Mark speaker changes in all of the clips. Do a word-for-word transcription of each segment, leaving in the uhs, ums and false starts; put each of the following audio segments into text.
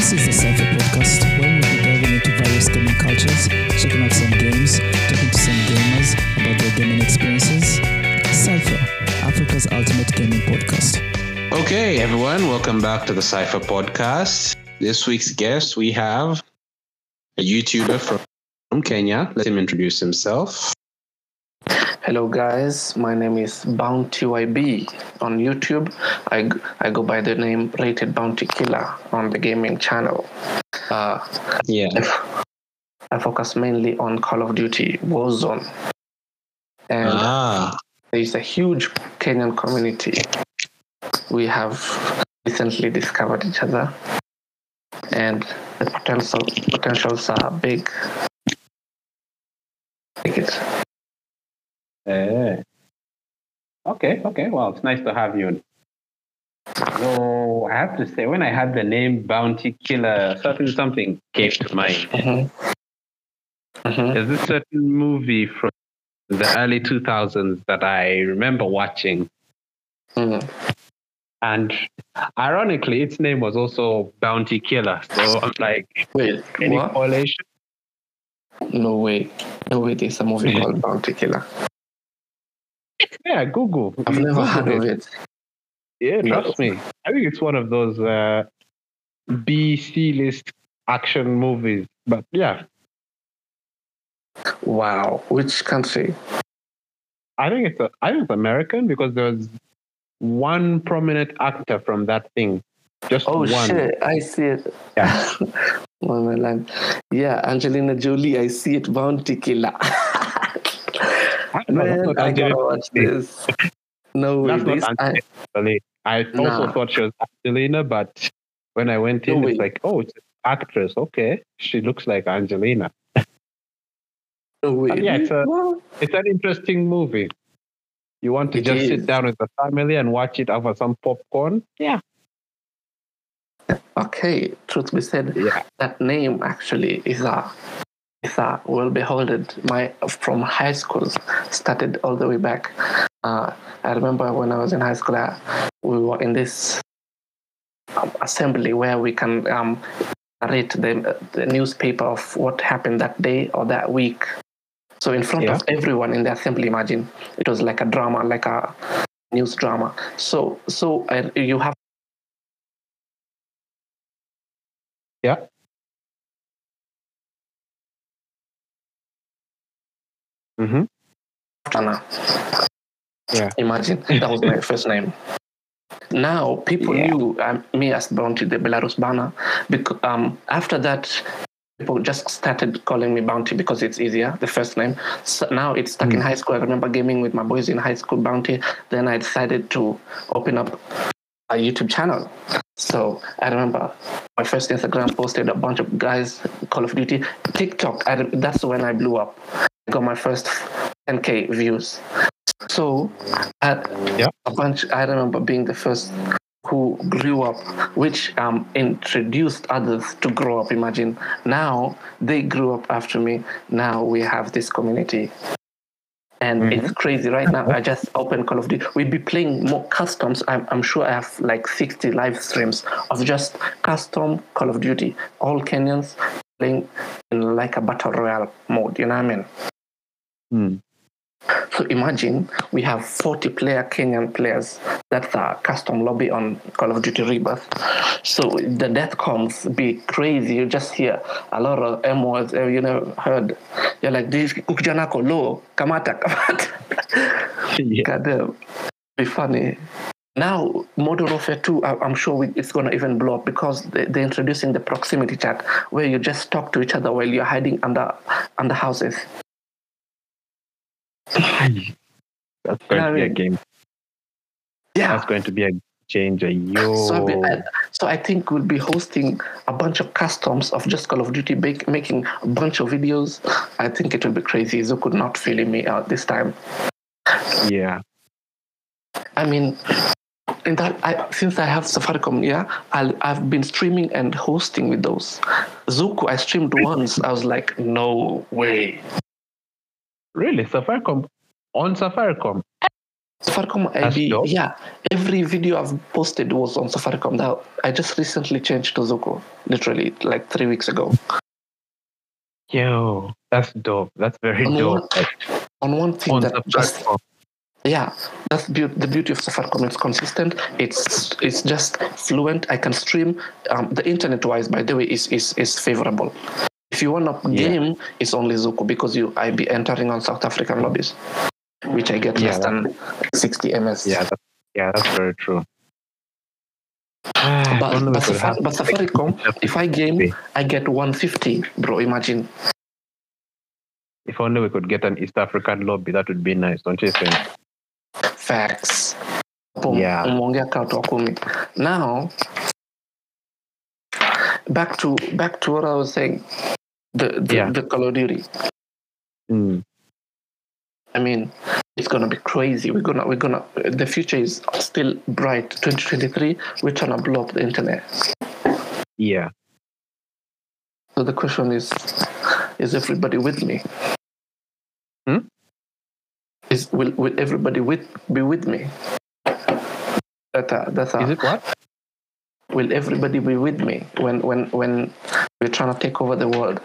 Speaker 1: This is the Cypher Podcast, where we'll be diving into various gaming cultures, checking out some games, talking to some gamers about their gaming experiences. Cypher, Africa's ultimate gaming podcast.
Speaker 2: Okay, everyone, welcome back to the Cypher Podcast. This week's guest, we have a YouTuber from, from Kenya. Let him introduce himself.
Speaker 3: Hello guys, my name is Bounty Y B on YouTube. I, I go by the name Rated Bounty Killer on the gaming channel. Uh,
Speaker 2: yeah,
Speaker 3: I, I focus mainly on Call of Duty Warzone, and
Speaker 2: ah.
Speaker 3: there is a huge Kenyan community. We have recently discovered each other, and the potential potentials are big. Take it.
Speaker 2: Uh, okay, okay. Well, it's nice to have you. So I have to say, when I had the name Bounty Killer, certain something came to mind.
Speaker 3: Mm-hmm. Mm-hmm.
Speaker 2: There's this certain movie from the early two thousands that I remember watching.
Speaker 3: Mm.
Speaker 2: And ironically, its name was also Bounty Killer. So I'm like,
Speaker 3: wait,
Speaker 2: any
Speaker 3: what?
Speaker 2: correlation?
Speaker 3: No way. No way there's a movie called Bounty Killer.
Speaker 2: Yeah, Google.
Speaker 3: I've
Speaker 2: You
Speaker 3: never
Speaker 2: Google
Speaker 3: heard
Speaker 2: it.
Speaker 3: of it.
Speaker 2: Yeah,
Speaker 3: No.
Speaker 2: trust me. I think it's one of those uh, B, C-list action movies. But yeah,
Speaker 3: Wow. Which country?
Speaker 2: I think it's a, I think it's American because there's one prominent actor from that thing. Just
Speaker 3: Oh
Speaker 2: one.
Speaker 3: shit, I see it.
Speaker 2: Yeah.
Speaker 3: Oh my land. Yeah, Angelina Jolie, I see it. Bounty Killer.
Speaker 2: No, that's
Speaker 3: Man,
Speaker 2: not
Speaker 3: I
Speaker 2: Angelina
Speaker 3: gotta watch
Speaker 2: Jolie.
Speaker 3: this. No way.
Speaker 2: That's not
Speaker 3: This, I,
Speaker 2: Angelina Jolie. I also
Speaker 3: Nah.
Speaker 2: thought she was Angelina, but when I went in,
Speaker 3: No
Speaker 2: it's
Speaker 3: way.
Speaker 2: like, oh, it's an actress. Okay, she looks like Angelina.
Speaker 3: no way.
Speaker 2: But yeah, it's a
Speaker 3: What?
Speaker 2: it's an interesting movie. You want to
Speaker 3: It
Speaker 2: just
Speaker 3: is.
Speaker 2: sit down with the family and watch it over some popcorn? Yeah.
Speaker 3: Okay, truth be said,
Speaker 2: Yeah.
Speaker 3: that name actually is a is a well beholden. My from high school started all the way back. Uh, I remember when I was in high school, uh, we were in this um, assembly where we can um, narrate the the newspaper of what happened that day or that week. So in front
Speaker 2: Yeah.
Speaker 3: of everyone in the assembly, imagine it was like a drama, like a news drama. So so I, you have.
Speaker 2: Yeah. Mm-hmm.
Speaker 3: Anna.
Speaker 2: Yeah.
Speaker 3: Imagine that was my first name. Now people
Speaker 2: Yeah.
Speaker 3: knew um, me as Bounty, the Belarus banner. Because um, after that, people just started calling me Bounty because it's easier, the first name. So now it's stuck in
Speaker 2: Mm.
Speaker 3: high school. I remember gaming with my boys in high school, Bounty. Then I decided to open up a YouTube channel. So I remember my first Instagram posted a bunch of guys Call of Duty. TikTok, I, that's when I blew up. I got my first ten K views. So I,
Speaker 2: Yeah.
Speaker 3: a bunch. I remember being the first who grew up, which um, introduced others to grow up. Imagine now they grew up after me. Now we have this community. And
Speaker 2: Mhm.
Speaker 3: it's crazy right now. I just opened Call of Duty. We'll be playing more customs. I'm, I'm sure I have like sixty live streams of just custom Call of Duty. All Kenyans playing in like a battle royale mode. You know what I mean?
Speaker 2: Mm.
Speaker 3: So imagine we have forty player Kenyan players. That's a custom lobby on Call of Duty Rebirth. So the death comms be crazy. You just hear a lot of M words uh, you never heard. You're like, this ukijanako low, kamata, kamata.
Speaker 2: Yeah.
Speaker 3: God damn. Be funny. Now, Modern Warfare two, I- I'm sure we, it's going to even blow up because they, they're introducing the proximity chat where you just talk to each other while you're hiding under under houses.
Speaker 2: That's going to be a game.
Speaker 3: Yeah.
Speaker 2: That's going to be a changer. Yo.
Speaker 3: So I, be- I, so I think we'll be hosting a bunch of customs of just Call of Duty, bake, making a bunch of videos. I think it will be crazy. Zo could not feeling me out this time.
Speaker 2: Yeah.
Speaker 3: I mean, in that I, since I have Safaricom, yeah, I'll, I've been streaming and hosting with those. Zuku, I streamed once. I was like, no way.
Speaker 2: Really? Safaricom? On Safaricom?
Speaker 3: Safaricom I
Speaker 2: That's
Speaker 3: B,
Speaker 2: dope.
Speaker 3: yeah. Every video I've posted was on Safaricom. Now I just recently changed to Zuko, literally like three weeks ago.
Speaker 2: Yo, that's dope. That's very
Speaker 3: On
Speaker 2: dope.
Speaker 3: one,
Speaker 2: Like,
Speaker 3: on one thing
Speaker 2: on
Speaker 3: that
Speaker 2: the
Speaker 3: just
Speaker 2: platform.
Speaker 3: yeah, that's be- the beauty of Safaricom. It's consistent. It's it's just fluent. I can stream. Um, the internet wise, by the way, is is is favorable. If you want to
Speaker 2: Yeah.
Speaker 3: game, it's only Zuko because you I be entering on South African lobbies, which I get
Speaker 2: Yeah,
Speaker 3: less than sixty M S.
Speaker 2: Yeah, that's, yeah, that's very true. Ah, if
Speaker 3: But
Speaker 2: only we
Speaker 3: but,
Speaker 2: could
Speaker 3: Safari,
Speaker 2: have-
Speaker 3: but Safaricom, if I game, I get one fifty, bro. Imagine.
Speaker 2: If only we could get an East African lobby, that would be nice, don't you think?
Speaker 3: Facts. Hapo
Speaker 2: Yeah.
Speaker 3: umeongea kaa watu wa kumi. Now, back to back to what I was saying. The the,
Speaker 2: Yeah.
Speaker 3: the Call of Duty.
Speaker 2: Mm.
Speaker 3: I mean, it's gonna be crazy. We're gonna we're gonna. The future is still bright. twenty twenty-three. We're trying to blow up the internet.
Speaker 2: Yeah.
Speaker 3: So the question is, is everybody with me?
Speaker 2: Hmm?
Speaker 3: Is will will everybody with be with me? That uh, that's uh,
Speaker 2: Is it what?
Speaker 3: will everybody be with me when when when we're trying to take over the world?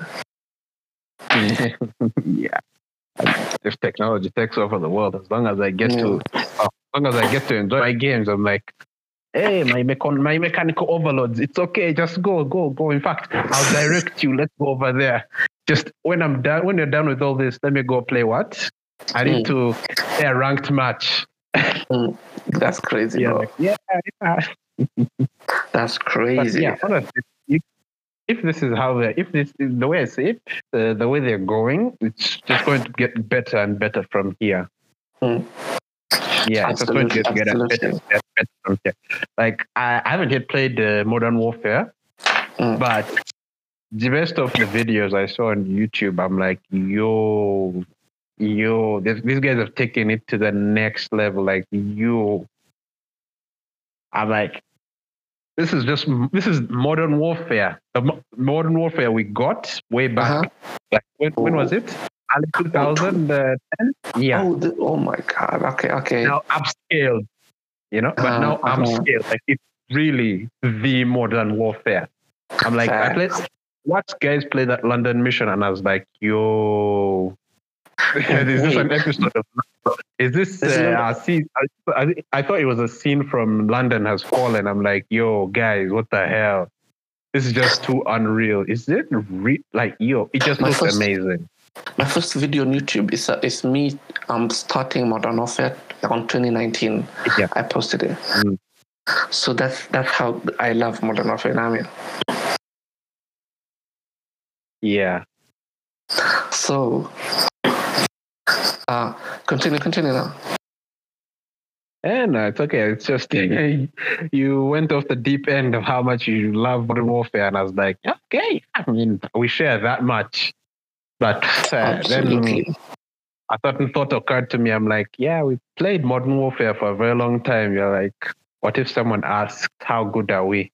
Speaker 2: Yeah. If technology takes over the world, as long as I get to, as long as I get to enjoy my games, I'm like, hey, my mechan- my mechanical overloads, it's okay, just go, go, go. In fact, I'll direct you. Let's go over there. Just when I'm done, when you're done with all this, let me go play what? I need
Speaker 3: Mm.
Speaker 2: to play a ranked match.
Speaker 3: Mm, that's crazy,
Speaker 2: Yeah,
Speaker 3: bro.
Speaker 2: like, yeah, yeah.
Speaker 3: That's
Speaker 2: But
Speaker 3: crazy.
Speaker 2: yeah, honestly, if, if this is how they, if this is the way I see it, uh, the way they're going, it's just going to get better and better from here.
Speaker 3: Mm.
Speaker 2: Yeah, it's just going to
Speaker 3: Absolutely,
Speaker 2: get better, better,
Speaker 3: absolutely.
Speaker 2: better, better from here. Like I, I haven't yet played uh, Modern Warfare,
Speaker 3: Mm.
Speaker 2: but the rest of the videos I saw on YouTube, I'm like, yo, yo, this, these guys have taken it to the next level. Like, yo, I'm like, this is just this is Modern Warfare. The mo- Modern Warfare we got way back.
Speaker 3: Uh-huh.
Speaker 2: Like when, when was it? Early two thousand ten. Yeah.
Speaker 3: Oh, the, oh my God. Okay, okay.
Speaker 2: Now upscaled, you know, but
Speaker 3: Uh,
Speaker 2: now
Speaker 3: uh-huh.
Speaker 2: upscaled. Like it's really the Modern Warfare. I'm like, I played.
Speaker 3: Facts.
Speaker 2: Watch guys play that London mission, and I was like, yo, is this an episode of? Is this
Speaker 3: This is
Speaker 2: uh,
Speaker 3: not-
Speaker 2: a scene? I, I, I thought it was a scene from London Has Fallen. I'm like, yo, guys, what the hell? This is just too unreal. Is it re- like yo? It just
Speaker 3: My
Speaker 2: looks
Speaker 3: first-
Speaker 2: amazing.
Speaker 3: My first video on YouTube is uh, is me um starting Modern Warfare on twenty nineteen.
Speaker 2: Yeah.
Speaker 3: I posted it.
Speaker 2: Mm.
Speaker 3: So that's that's how I love Modern Warfare. I mean,
Speaker 2: Yeah.
Speaker 3: so uh continue, continue now.
Speaker 2: And uh, it's okay. It's just you went off the deep end of how much you love Modern Warfare, and I was like, okay. I mean, we share that much. But uh, then
Speaker 3: Absolutely.
Speaker 2: a certain thought occurred to me. I'm like, yeah, we played Modern Warfare for a very long time. You're like, what if someone asked, how good are we?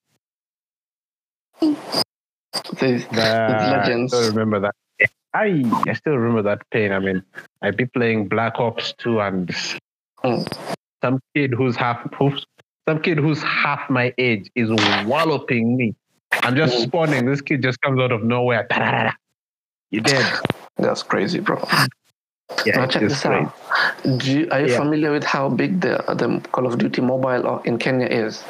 Speaker 3: There's,
Speaker 2: Uh,
Speaker 3: there's
Speaker 2: I
Speaker 3: legends.
Speaker 2: still remember that. I I still remember that pain. I mean, I'd be playing Black Ops two, and
Speaker 3: Mm.
Speaker 2: some kid who's half who's, some kid who's half my age is walloping me. I'm just
Speaker 3: Mm.
Speaker 2: spawning. This kid just comes out of nowhere. Ta-da-da-da. You're dead.
Speaker 3: That's crazy, bro.
Speaker 2: Yeah,
Speaker 3: Now
Speaker 2: it's
Speaker 3: check
Speaker 2: just
Speaker 3: this
Speaker 2: great.
Speaker 3: out. Do you, are you
Speaker 2: Yeah.
Speaker 3: familiar with how big the the Call of Duty mobile or- in Kenya is?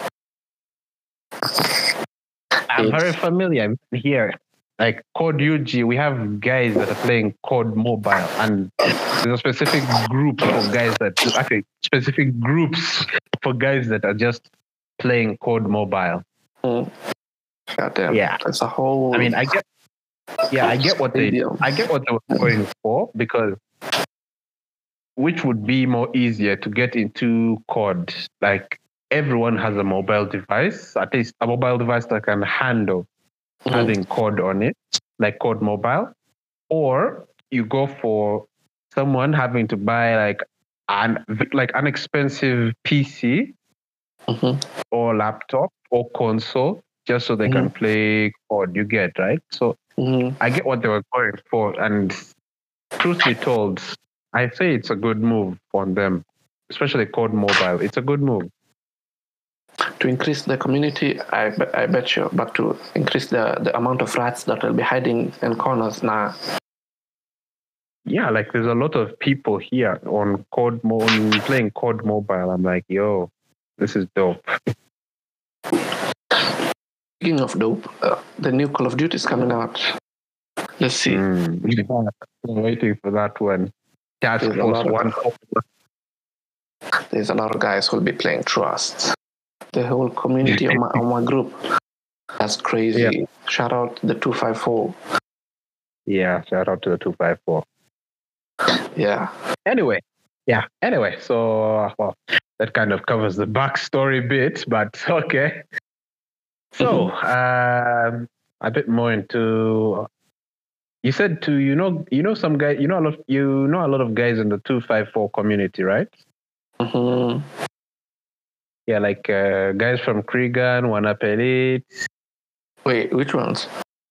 Speaker 2: I'm
Speaker 3: It's-
Speaker 2: very familiar. I'm here. Like Code U G, we have guys that are playing Code Mobile, and there's a specific group for guys that actually specific groups for guys that are just playing Code Mobile.
Speaker 3: Mm. Goddamn.
Speaker 2: Yeah.
Speaker 3: That's a whole.
Speaker 2: I mean, I get, yeah, I get what they,
Speaker 3: Stadium.
Speaker 2: I get what they were going for, because which would be more easier to get into C O D? Like everyone has a mobile device, at least a mobile device that can handle
Speaker 3: Mhm.
Speaker 2: having C O D on it, like C O D Mobile, or you go for someone having to buy like an like an expensive P C
Speaker 3: Mhm.
Speaker 2: or laptop or console just so they can play C O D. You get right? So
Speaker 3: Mhm.
Speaker 2: I get what they were going for, and truth be told, I say it's a good move on them. especially Code Mobile. It's a good move.
Speaker 3: To increase the community, I, be- I bet you, but to increase the, the amount of rats that will be hiding in corners, nah.
Speaker 2: Yeah, like there's a lot of people here on Code Mo- on playing Code Mobile. I'm like, yo, this is dope.
Speaker 3: Speaking of dope, uh, the new Call of Duty is coming out. Let's see.
Speaker 2: Mm. I'm waiting for that one. Task
Speaker 3: There's a
Speaker 2: Force
Speaker 3: lot of-
Speaker 2: One.
Speaker 3: There's a lot of guys who'll be playing Trust. The whole community on my on my group. That's crazy.
Speaker 2: Yeah.
Speaker 3: Shout out to the two five four.
Speaker 2: Yeah, shout out to the two five four.
Speaker 3: Yeah.
Speaker 2: Anyway, yeah. Anyway, so well, that kind of covers the backstory bit, but okay. So, um, a bit more into. You said to you know you know some guy you know a lot you know a lot of guys in the two five four community, right?
Speaker 3: Mm-hmm.
Speaker 2: Yeah, like uh, guys from Krigan, Wanapelit.
Speaker 3: Wait, which ones?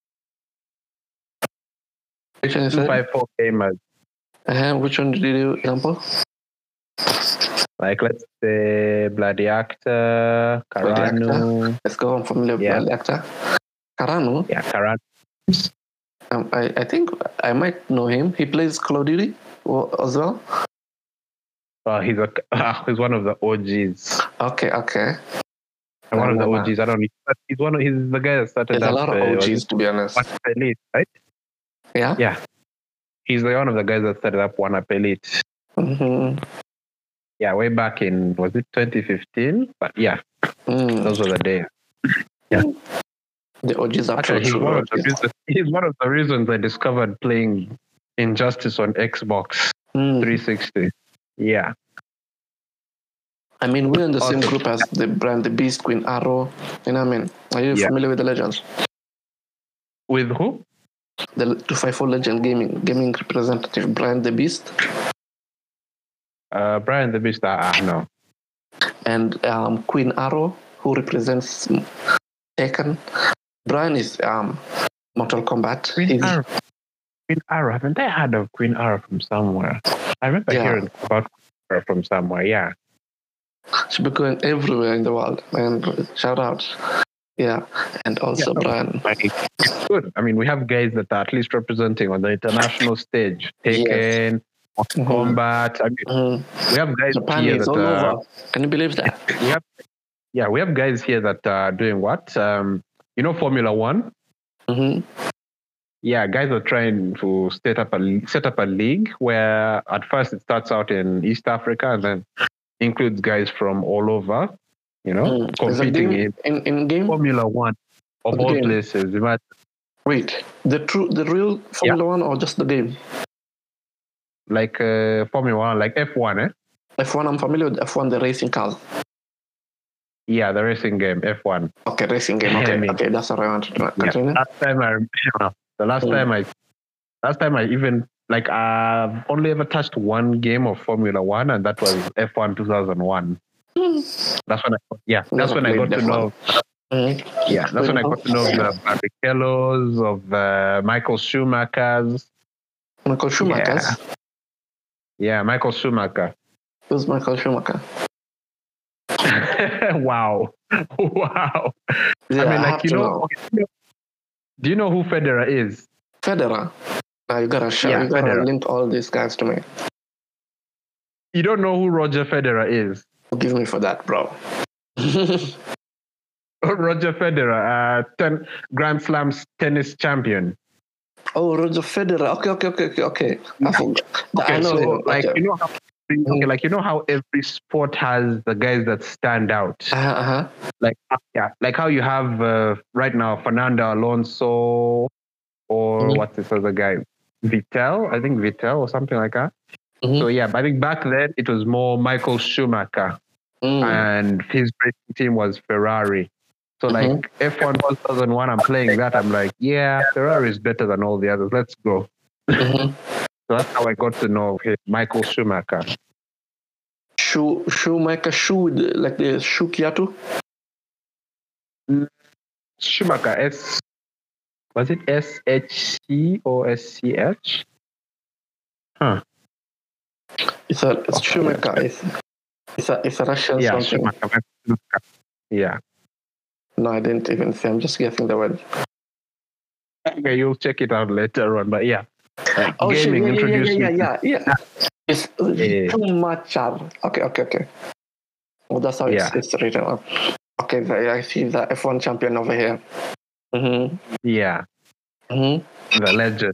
Speaker 3: Which one is
Speaker 2: two
Speaker 3: that?
Speaker 2: five four gamers.
Speaker 3: Uh-huh. Which one did you do example?
Speaker 2: Like let's say Bloody Actor, Karanu.
Speaker 3: Let's go. I'm familiar with
Speaker 2: Yeah.
Speaker 3: the actor. Karanu.
Speaker 2: Yeah, Karanu.
Speaker 3: Um, I, I think I might know him. He plays Call of Duty o- as well.
Speaker 2: Uh, he's a uh, he's one of the O Gs.
Speaker 3: Okay, okay.
Speaker 2: One of the
Speaker 3: Um,
Speaker 2: O Gs. I don't know. He's one of he's the guy that started
Speaker 3: There's a
Speaker 2: up.
Speaker 3: lot of
Speaker 2: uh,
Speaker 3: O Gs,
Speaker 2: was
Speaker 3: to be honest.
Speaker 2: Wanapelit, right?
Speaker 3: Yeah?
Speaker 2: Yeah. He's the one of the guys that started up Wanapelit.
Speaker 3: Mm-hmm.
Speaker 2: Yeah, way back in was it twenty fifteen? But yeah,
Speaker 3: Mm.
Speaker 2: those were the days. Yeah.
Speaker 3: The O Gs are
Speaker 2: Actually, he's
Speaker 3: true,
Speaker 2: one,
Speaker 3: true
Speaker 2: of the
Speaker 3: O Gs.
Speaker 2: reasons, he's one of the reasons I discovered playing Injustice on Xbox
Speaker 3: Mm.
Speaker 2: three sixty. Yeah.
Speaker 3: I mean, we're in the same
Speaker 2: Awesome.
Speaker 3: group as the brand, the Beast, Queen Arrow. You know what I mean? Are you
Speaker 2: Yeah.
Speaker 3: familiar with the legends?
Speaker 2: With who?
Speaker 3: The two five four Legend Gaming gaming representative, Brian the Beast,
Speaker 2: Uh, Brian the Beast. Ah, uh, no.
Speaker 3: and um, Queen Arrow, who represents Tekken. Brian is um, Mortal Kombat.
Speaker 2: Queen
Speaker 3: He's-
Speaker 2: Arrow. Queen Arrow. Haven't I heard of Queen Arrow from somewhere? I remember
Speaker 3: Yeah.
Speaker 2: hearing about Queen Arrow from somewhere. Yeah.
Speaker 3: She'll be going everywhere in the world. And shout out. Yeah. And also
Speaker 2: Yeah.
Speaker 3: Brian.
Speaker 2: Like, it's good. I mean, we have guys that are at least representing on the international stage.
Speaker 3: Yes.
Speaker 2: Tekken,
Speaker 3: Mhm.
Speaker 2: Combat. I mean,
Speaker 3: Mhm.
Speaker 2: we have guys
Speaker 3: Japan
Speaker 2: here
Speaker 3: is
Speaker 2: that
Speaker 3: all
Speaker 2: uh,
Speaker 3: over. Can you believe that?
Speaker 2: we have, yeah, we have guys here that are doing what? Um, you know, Formula One.
Speaker 3: hmm
Speaker 2: Yeah, guys are trying to set up a set up a league where at first it starts out in East Africa and then includes guys from all over. You know,
Speaker 3: Mm. Is that
Speaker 2: competing
Speaker 3: game
Speaker 2: in
Speaker 3: in, in game?
Speaker 2: Formula One of
Speaker 3: The
Speaker 2: all
Speaker 3: game.
Speaker 2: places. Imagine,
Speaker 3: Wait, the true, the real Formula One or just the game?
Speaker 2: like uh, Formula One, like F one, eh?
Speaker 3: F one, I'm familiar with F one, the racing cars.
Speaker 2: Yeah, the racing game, F one.
Speaker 3: Okay, racing game.
Speaker 2: I
Speaker 3: Okay,
Speaker 2: mean-
Speaker 3: okay, that's what I wanted to know.
Speaker 2: Yeah.
Speaker 3: Continue.
Speaker 2: Last time I remember, the last
Speaker 3: Mm.
Speaker 2: time I, last time I even like I've only ever touched one game of Formula One, and that was F one two thousand one.
Speaker 3: Mm.
Speaker 2: That's when I, yeah, that's
Speaker 3: Never
Speaker 2: when I got
Speaker 3: played
Speaker 2: to
Speaker 3: F one.
Speaker 2: know.
Speaker 3: Mm.
Speaker 2: Yeah, that's when I got to know of the Barrichellos, of uh, Michael Schumacher's.
Speaker 3: Michael Schumacher.
Speaker 2: Yeah. Yeah, Michael Schumacher.
Speaker 3: Who's Michael Schumacher?
Speaker 2: Wow, wow.
Speaker 3: Yeah,
Speaker 2: I mean,
Speaker 3: have
Speaker 2: like you
Speaker 3: to
Speaker 2: know, okay, you know- do you know who Federer is?
Speaker 3: Federer. Now you gotta show,
Speaker 2: Yeah,
Speaker 3: you gotta
Speaker 2: Federer.
Speaker 3: link all these guys to me.
Speaker 2: You don't know who Roger Federer is?
Speaker 3: Forgive me for that, bro.
Speaker 2: Roger Federer, uh, ten Grand Slams tennis champion.
Speaker 3: Oh, Roger Federer. Okay, okay, okay, okay, okay. I forgot.
Speaker 2: Okay,
Speaker 3: I know
Speaker 2: so
Speaker 3: him.
Speaker 2: like
Speaker 3: Okay.
Speaker 2: you know how okay, like you know how every sport has the guys that stand out.
Speaker 3: Uh-huh, uh-huh.
Speaker 2: Like yeah, like how you have uh, right now Fernando Alonso or
Speaker 3: Mhm.
Speaker 2: what's this other guy? Vittel, I think Vittel or something like that.
Speaker 3: Mhm.
Speaker 2: So yeah, but I think back then it was more Michael Schumacher
Speaker 3: Mm.
Speaker 2: and his racing team was Ferrari. So like
Speaker 3: Mhm.
Speaker 2: F one two thousand one, I'm playing that. I'm like, yeah, Ferrari is better than all the others. Let's go.
Speaker 3: Mhm.
Speaker 2: So that's how I got to know him, Michael Schumacher.
Speaker 3: Shoe, Schumacher, shoe, with the- like the shoe Kiatu.
Speaker 2: Schumacher, S was it S H C or S C H? Huh.
Speaker 3: It's a it's
Speaker 2: Okay.
Speaker 3: Schumacher. It's, It's a, it's a Russian
Speaker 2: Yeah,
Speaker 3: something.
Speaker 2: Schumacher. Yeah.
Speaker 3: No, I didn't even see. I'm just guessing the word.
Speaker 2: Okay, you'll check it out later on. But yeah, like
Speaker 3: Oh, shit.
Speaker 2: gaming
Speaker 3: Yeah, yeah, yeah,
Speaker 2: introduced
Speaker 3: yeah,
Speaker 2: me
Speaker 3: yeah,
Speaker 2: to
Speaker 3: yeah, yeah. It's
Speaker 2: Yeah.
Speaker 3: Schumacher. Okay, okay, okay. Well, that's how it's,
Speaker 2: Yeah.
Speaker 3: it's written up. Okay, the, I see the F one champion over here. Mm-hmm.
Speaker 2: Yeah,
Speaker 3: Mm-hmm.
Speaker 2: the legend.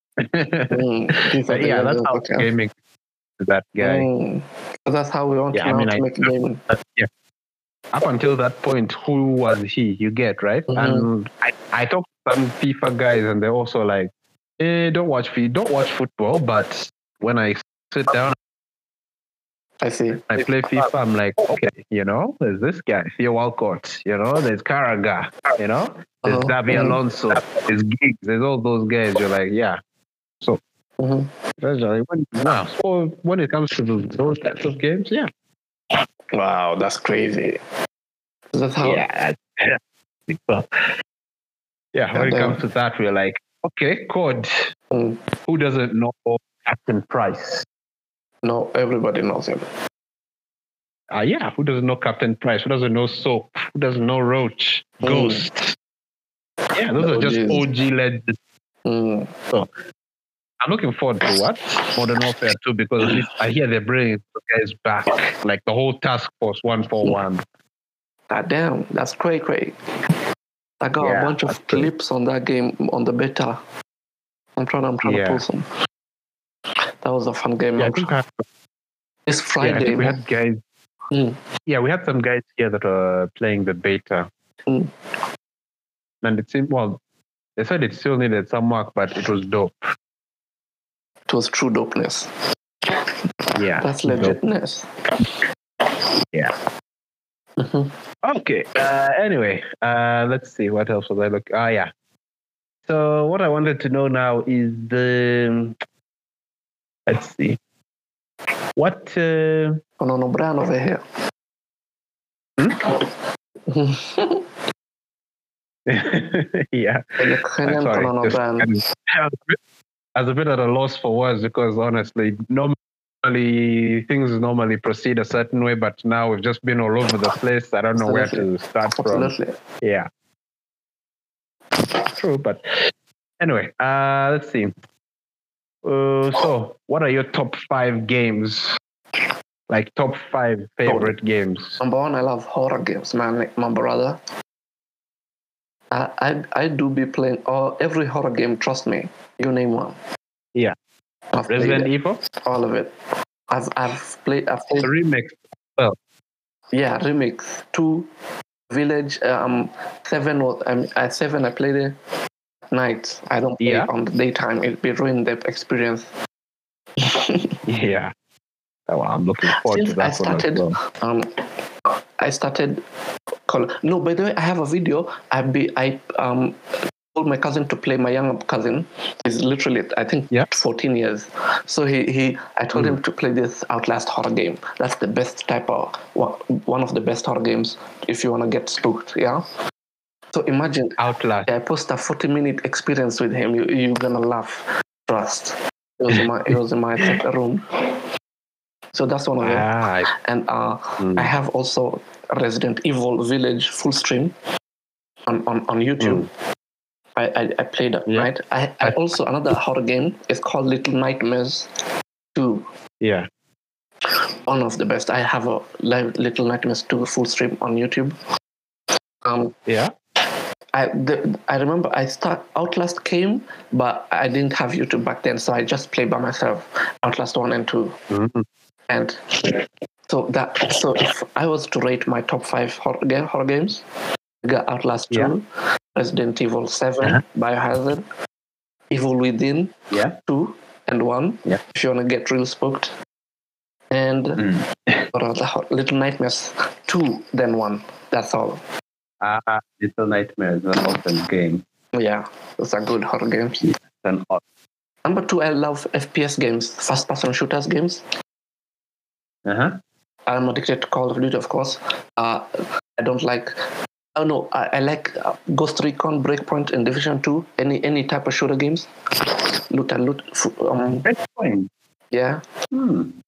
Speaker 3: Mm. These are
Speaker 2: But
Speaker 3: the
Speaker 2: yeah, that's
Speaker 3: legends.
Speaker 2: how
Speaker 3: Okay.
Speaker 2: gaming to that guy.
Speaker 3: Mm. So that's how we want
Speaker 2: Yeah,
Speaker 3: to
Speaker 2: I
Speaker 3: now
Speaker 2: mean,
Speaker 3: to
Speaker 2: I
Speaker 3: make gaming.
Speaker 2: yeah. Up until that point, who was he? You get right,
Speaker 3: Mhm.
Speaker 2: and I, I talk to some FIFA guys, and they're also like, eh, don't watch FIFA, don't watch football. But when I sit down,
Speaker 3: I see.
Speaker 2: I play FIFA, I'm like, okay, you know, there's this guy, Theo Walcott, you know, there's Carragher, you know, there's
Speaker 3: Uh-huh.
Speaker 2: Xabi
Speaker 3: Mhm.
Speaker 2: Alonso, there's Giggs, there's all those guys. You're like, yeah. So,
Speaker 3: Mhm.
Speaker 2: that's like, when, wow. So when it comes to those types of games, yeah,
Speaker 3: Wow, that's crazy. That's how.
Speaker 2: yeah, well, yeah. When it
Speaker 3: Goddamn.
Speaker 2: comes to that, we're like, okay, COD.
Speaker 3: Mm.
Speaker 2: Who doesn't know Captain Price?
Speaker 3: No, everybody knows him.
Speaker 2: Uh, yeah, who doesn't know Captain Price? Who doesn't know Soap? Who doesn't know Roach?
Speaker 3: Mm.
Speaker 2: Ghost? Yeah, those
Speaker 3: The
Speaker 2: are just
Speaker 3: O Gs.
Speaker 2: O G legends.
Speaker 3: Mm.
Speaker 2: So I'm looking forward to what? Modern Warfare two, because at least I hear they're bringing the guys back, like the whole task force one for one.
Speaker 3: God damn, that's cray cray. I got
Speaker 2: Yeah,
Speaker 3: a bunch of
Speaker 2: that's cray.
Speaker 3: clips on that game on the beta. I'm trying. I'm trying
Speaker 2: Yeah.
Speaker 3: to pull some. That was a fun game.
Speaker 2: Yeah, I
Speaker 3: I'm
Speaker 2: think,
Speaker 3: try-
Speaker 2: I,
Speaker 3: It's
Speaker 2: yeah, I
Speaker 3: Friday.
Speaker 2: think we
Speaker 3: man.
Speaker 2: had guys.
Speaker 3: Mm.
Speaker 2: Yeah, we had some guys here that are playing the beta.
Speaker 3: Mm.
Speaker 2: And it seemed, well, they said it still needed some work, but it was dope.
Speaker 3: It was true dopeness.
Speaker 2: Yeah.
Speaker 3: That's
Speaker 2: dope.
Speaker 3: legitness.
Speaker 2: Yeah.
Speaker 3: Mm-hmm.
Speaker 2: Okay. Uh, anyway, uh, let's see. What else was I looking? Ah, yeah. So what I wanted to know now is the. Let's see. What? Uh,
Speaker 3: Oh no, no, Brian over here.
Speaker 2: yeah.
Speaker 3: Like Kenyan
Speaker 2: Sorry.
Speaker 3: Konono
Speaker 2: Just,
Speaker 3: Brian.
Speaker 2: I was a bit- I was a bit at a loss for words because honestly, normally things normally proceed a certain way, but now we've just been all over the place. I don't know where
Speaker 3: Absolutely.
Speaker 2: to start from.
Speaker 3: Absolutely.
Speaker 2: Yeah. True, but anyway, uh, let's see. Uh, so, what are your top five games? Like top five favorite games?
Speaker 3: Number one, I love horror games, man. Like my brother. I, I I do be playing all every horror game. Trust me, you name one.
Speaker 2: Yeah.
Speaker 3: I've played
Speaker 2: Resident
Speaker 3: it,
Speaker 2: Evil?
Speaker 3: all of it. I've I've played. I've played.
Speaker 2: The remix.
Speaker 3: Yeah, remix two, Village. Um, seven was um, at seven. I played it at night. I don't play
Speaker 2: Yeah.
Speaker 3: it on the daytime. It be ruin the experience.
Speaker 2: Yeah. Oh, well, I'm looking forward
Speaker 3: Since
Speaker 2: to that
Speaker 3: I
Speaker 2: one as
Speaker 3: started,
Speaker 2: well.
Speaker 3: um, I started. Call, no, by the way, I have a video. I be I um told my cousin to play. My younger cousin is literally, I think,
Speaker 2: Yeah.
Speaker 3: fourteen years. So he he I told
Speaker 2: Mm.
Speaker 3: him to play this Outlast horror game. That's the best type of one one of the best horror games if you wanna get spooked. Yeah. So imagine
Speaker 2: Outlast.
Speaker 3: I post a forty minute experience with him. You you're gonna laugh. Trust. It was in my it was in my second room. So that's one of them.
Speaker 2: Ah, I-
Speaker 3: And uh,
Speaker 2: Mm.
Speaker 3: I have also Resident Evil Village full stream on, on, on YouTube. I, I, I played at
Speaker 2: Yeah.
Speaker 3: night. I, I also, another horror game is called Little Nightmares two.
Speaker 2: yeah.
Speaker 3: One of the best. I have a live Little Nightmares two full stream on YouTube. Um,
Speaker 2: Yeah.
Speaker 3: I the, I remember I start Outlast came, but I didn't have YouTube back then, so I just played by myself. Outlast one and two.
Speaker 2: Mhm.
Speaker 3: And so that so if I was to rate my top five horror, game, horror games, I got Outlast
Speaker 2: Yeah.
Speaker 3: two, Resident Evil seven,
Speaker 2: Uh-huh.
Speaker 3: Biohazard, Evil Within
Speaker 2: Yeah.
Speaker 3: two and one.
Speaker 2: Yeah.
Speaker 3: If you wanna get real spooked, and
Speaker 2: Mm.
Speaker 3: what other hor- Little Nightmares two, then one. That's all.
Speaker 2: Ah, Little Nightmares, an awesome game.
Speaker 3: Yeah, those are good horror games.
Speaker 2: An aw-
Speaker 3: Number two, I love F P S games, first-person shooters games.
Speaker 2: uh-huh.
Speaker 3: I'm addicted to Call of Duty, of course. Uh, I don't like. Oh no, I, I like uh, Ghost Recon, Breakpoint, and Division Two. Any any type of shooter games. Loot and loot. f- Um,
Speaker 2: Breakpoint.
Speaker 3: yeah,
Speaker 2: Hmm.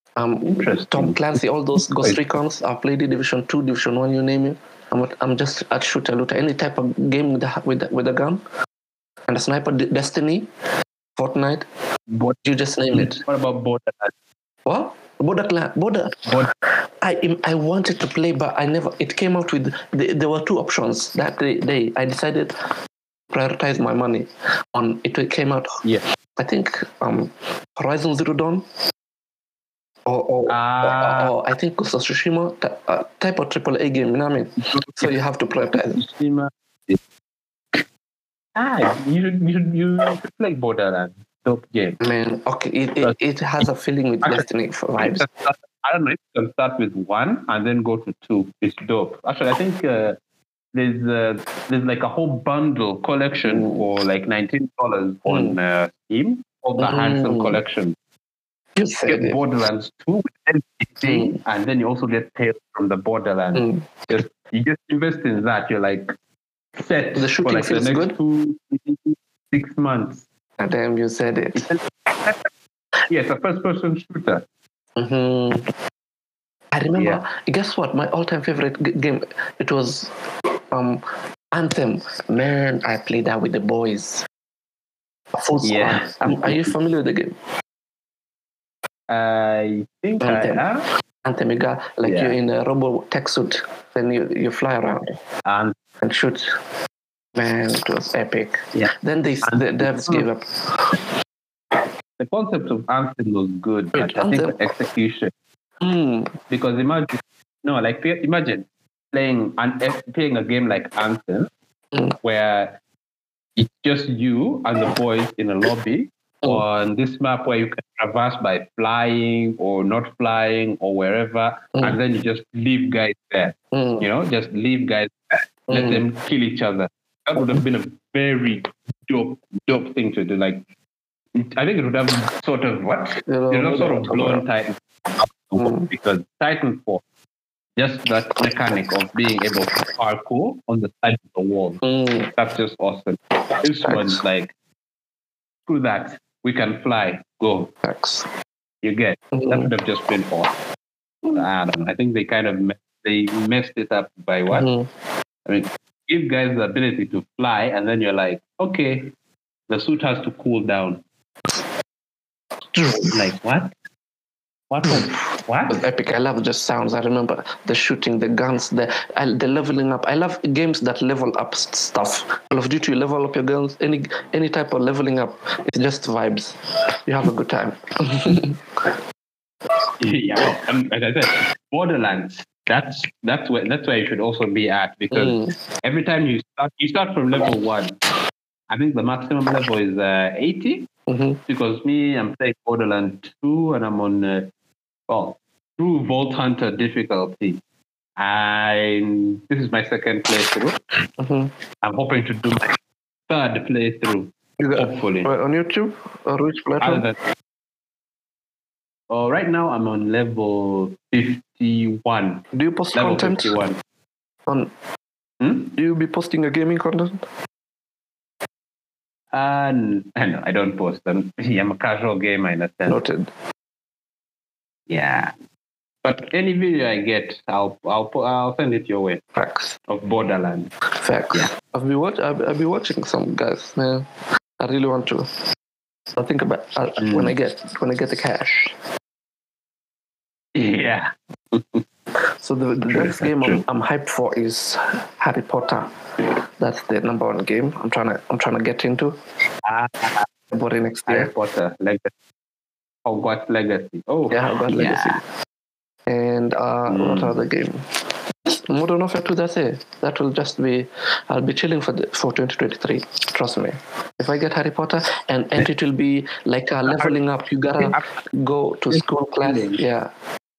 Speaker 3: Um,
Speaker 2: Interesting.
Speaker 3: Tom Clancy, all those Ghost Recons. I've played it, Division Two, Division One, you name it. I'm I'm just at shooter looter, any type of game with a, with a, with a gun and a sniper. Destiny, Fortnite.
Speaker 2: What
Speaker 3: you just name it?
Speaker 2: What about Borderlands?
Speaker 3: What? Borderlands. Border.
Speaker 2: Border.
Speaker 3: I I wanted to play, but I never. It came out with the, there were two options that day, day. I decided to prioritize my money on it. Came out.
Speaker 2: Yeah.
Speaker 3: I think um, Horizon Zero Dawn. Or, or,
Speaker 2: uh,
Speaker 3: or, or I think Ghost of Tsushima, uh, type of triple A game, you know what I mean? So you have to prioritize.
Speaker 2: Tsushima. Ah, you should, you should, you should play Borderlands. Dope game.
Speaker 3: Man, okay, it, it, it has a feeling with Destiny vibes.
Speaker 2: I don't know if you can start with one and then go to two. It's dope. Actually, I think uh, there's uh, there's like a whole bundle collection mm. for like nineteen dollars mm. on uh, Steam called the mm. Handsome Collection. You get it. Borderlands two with N P C, mm. and then you also get Tales from the Borderlands. Mm. Just you just invest in that, you're like set
Speaker 3: the shooting
Speaker 2: for like
Speaker 3: feels
Speaker 2: the next
Speaker 3: good.
Speaker 2: two, six months.
Speaker 3: Oh, damn, you said it.
Speaker 2: Yeah, it's a first-person shooter.
Speaker 3: Mm-hmm. I remember. Yeah. Guess what? My all-time favorite g- game. It was um, Anthem. Man, I played that with the boys. Full
Speaker 2: yeah.
Speaker 3: Um, are you familiar with the game?
Speaker 2: I think
Speaker 3: Anthem.
Speaker 2: I am.
Speaker 3: Anthem, you got like
Speaker 2: yeah.
Speaker 3: you're in a robo tech suit, then you, you fly around
Speaker 2: and,
Speaker 3: and shoot. Man, it was epic.
Speaker 2: Yeah.
Speaker 3: Then they
Speaker 2: and
Speaker 3: the devs gave up.
Speaker 2: The concept of Anthem was good, but I think the execution.
Speaker 3: Mm.
Speaker 2: Because imagine, no, like imagine playing an playing a game like Anthem, mm. where it's just you and the boys in a lobby. Mm. On this map where you can traverse by flying or not flying or wherever, mm. and then you just leave guys there. Mm. You know, just leave guys there. Let mm. them kill each other. That would have been a very dope, dope thing to do. Like, I think it would have sort of what? You know, you know sort of blown Titan mm. because Titanfall, just that mechanic of being able to parkour on the side of the wall. Mm. That's just awesome. This one's like, screw that. We can fly. Go.
Speaker 3: Thanks.
Speaker 2: You get. Mm-hmm. That would have just been awesome. I don't know. I think they kind of me- they messed it up by what? Mm-hmm. I mean, give guys the ability to fly, and then you're like, okay, the suit has to cool down. Like what? What? What?
Speaker 3: It was epic. I love the sounds. I remember the shooting, the guns, the uh, the leveling up. I love games that level up stuff. Call of Duty, you level up your guns. Any any type of leveling up. It's just vibes. You have a good time.
Speaker 2: Yeah, well, um, as I said, Borderlands. That's that's where that's where you should also be at because mm. every time you start, you start from level one. I think the maximum level is uh, eighty. Mm-hmm. Because me, I'm playing Borderlands two, and I'm on. Uh, Well, through Vault Hunter difficulty, and this is my second playthrough. Mm-hmm. I'm hoping to do my third playthrough, hopefully.
Speaker 3: On YouTube or which platform?
Speaker 2: Than, oh, right now I'm on level fifty-one.
Speaker 3: Do you post
Speaker 2: level
Speaker 3: content?
Speaker 2: fifty-one.
Speaker 3: On,
Speaker 2: hmm?
Speaker 3: Do you be posting a gaming content?
Speaker 2: Uh, no, I don't post. I'm, I'm a casual gamer in a sense.
Speaker 3: Noted.
Speaker 2: Yeah, but any video I get, I'll I'll I'll send it your way.
Speaker 3: Facts
Speaker 2: of Borderlands.
Speaker 3: Facts. Yeah. I've been watch. I've, I've been watching some guys. Man, I really want to. I think about uh, mm. when I get when I get the cash.
Speaker 2: Yeah.
Speaker 3: So the, the true, next game I'm, I'm hyped for is Harry Potter. That's the number one game I'm trying to I'm trying to get into.
Speaker 2: Ah,
Speaker 3: Body next year.
Speaker 2: Harry Potter, like. Hogwarts Legacy. Oh,
Speaker 3: yeah, Hogwarts
Speaker 2: yeah.
Speaker 3: Legacy. And uh, mm. what other game? Modern Warfare two. That's it. That will just be. I'll be chilling for the, for twenty twenty-three. Trust me. If I get Harry Potter, and, and it will be like a leveling up. You gotta go to school class. Yeah.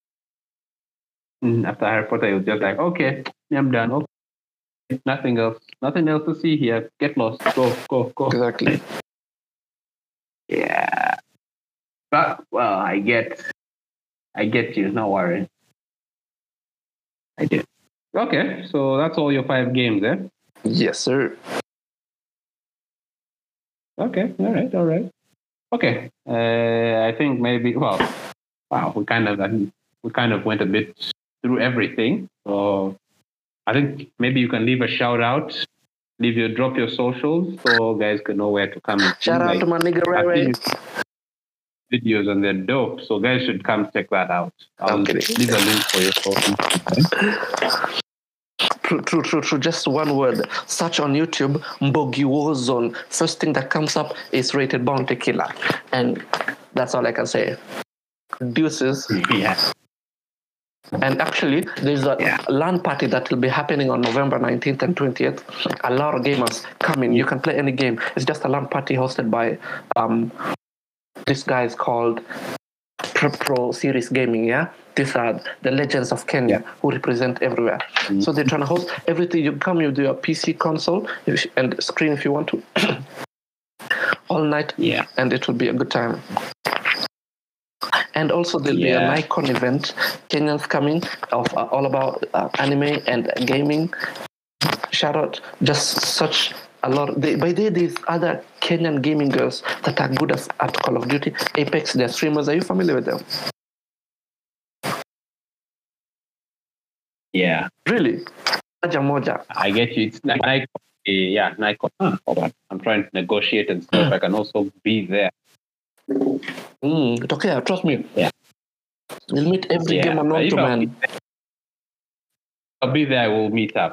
Speaker 2: After Harry Potter, you're just like, okay, I'm done. Okay, nothing else. Nothing else to see here. Get lost. Go, go, go.
Speaker 3: Exactly.
Speaker 2: Yeah. But, well, I get, I get you. No worry. I get. Okay, so that's all your five games, eh?
Speaker 3: Yes, sir.
Speaker 2: Okay, all right, all right. Okay, uh, I think maybe, well, wow, we kind of I think we kind of went a bit through everything. So I think maybe you can leave a shout out, leave your drop your socials, so guys can know where to come and see.
Speaker 3: Shout out
Speaker 2: like,
Speaker 3: to my nigga Ray
Speaker 2: I've
Speaker 3: Ray.
Speaker 2: seen his videos and they're dope. So guys should come check that out. I'll
Speaker 3: Okay.
Speaker 2: leave a link for your social.
Speaker 3: True, true, true, true. Just one word. Search on YouTube, Mbogi Warzone. First thing that comes up is Rated Bounty Killer. And that's all I can say. Deuces.
Speaker 2: Yeah.
Speaker 3: And actually, there's a
Speaker 2: Yeah.
Speaker 3: LAN party that will be happening on November nineteenth and twentieth. A lot of gamers coming. You can play any game. It's just a LAN party hosted by um, this guy is called Pro, Pro Series Gaming, yeah? These are the legends of Kenya who represent everywhere.
Speaker 2: Mm-hmm.
Speaker 3: So they're trying to host everything. You come, you do your P C console if, and screen if you want to. All night.
Speaker 2: Yeah.
Speaker 3: And it will be a good time. And also there'll
Speaker 2: Yeah.
Speaker 3: be an icon event, Kenyans coming, of uh, all about uh, anime and gaming. Shout out, just such a lot. They, by the way, these other Kenyan gaming girls that are good at, at Call of Duty, Apex, they're streamers. Are you familiar with them?
Speaker 2: Yeah.
Speaker 3: Really? Moja moja.
Speaker 2: I get you. It's like Nikon. Yeah, Nikon. Huh, hold on. I'm trying to negotiate and see if I can also be there.
Speaker 3: Mm, it's okay, trust me.
Speaker 2: Yeah.
Speaker 3: You'll meet every
Speaker 2: Yeah,
Speaker 3: gamer known
Speaker 2: if
Speaker 3: to
Speaker 2: I'll
Speaker 3: man.
Speaker 2: be there- I'll be there. We'll meet up.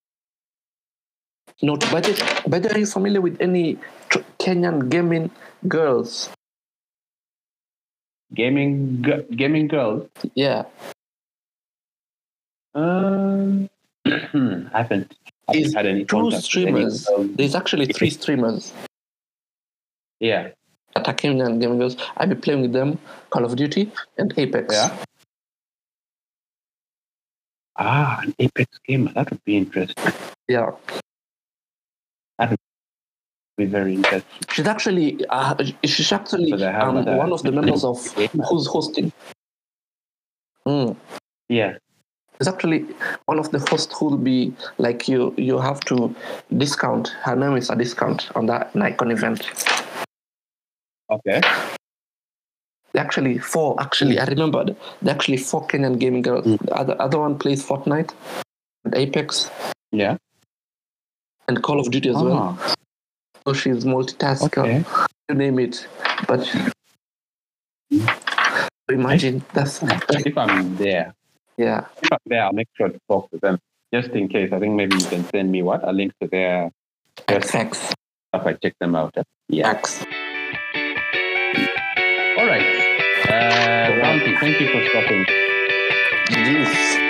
Speaker 3: No, by the, by the way, are you familiar with any tr- Kenyan gaming girls?
Speaker 2: Gaming, g- gaming girls.
Speaker 3: Yeah.
Speaker 2: Um, I haven't. I
Speaker 3: Is
Speaker 2: haven't had any
Speaker 3: two
Speaker 2: contact with any
Speaker 3: streamers.
Speaker 2: girls.
Speaker 3: There's actually three streamers
Speaker 2: Yeah.
Speaker 3: that are Kenyan gaming girls. I'll be playing with them Call of Duty and Apex.
Speaker 2: Yeah. Ah, an Apex gamer. That would be interesting.
Speaker 3: Yeah.
Speaker 2: Be very interesting.
Speaker 3: She's actually uh, she's actually
Speaker 2: But I have
Speaker 3: um,
Speaker 2: that-
Speaker 3: one of the members of who's hosting. Mm.
Speaker 2: Yeah.
Speaker 3: It's actually one of the hosts who will be like you. You have to discount. Her name is a discount on that Nikon event.
Speaker 2: Okay.
Speaker 3: Actually, four. Actually, I remembered. There are actually four Kenyan gaming girls.
Speaker 2: Mm.
Speaker 3: The other other one plays Fortnite, and Apex,
Speaker 2: Yeah.
Speaker 3: and Call of Duty as well.
Speaker 2: Ah,
Speaker 3: So she's multitasker.
Speaker 2: okay.
Speaker 3: You name it. But imagine that's
Speaker 2: If I'm there,
Speaker 3: yeah.
Speaker 2: if I'm there, I'll make sure to talk to them just in case. I think maybe you can send me what a link to their their
Speaker 3: Facts.
Speaker 2: stuff. I check them out. Yeah.
Speaker 3: Facts.
Speaker 2: All right. Uh, Bounty, thank you for stopping.
Speaker 3: Jeez.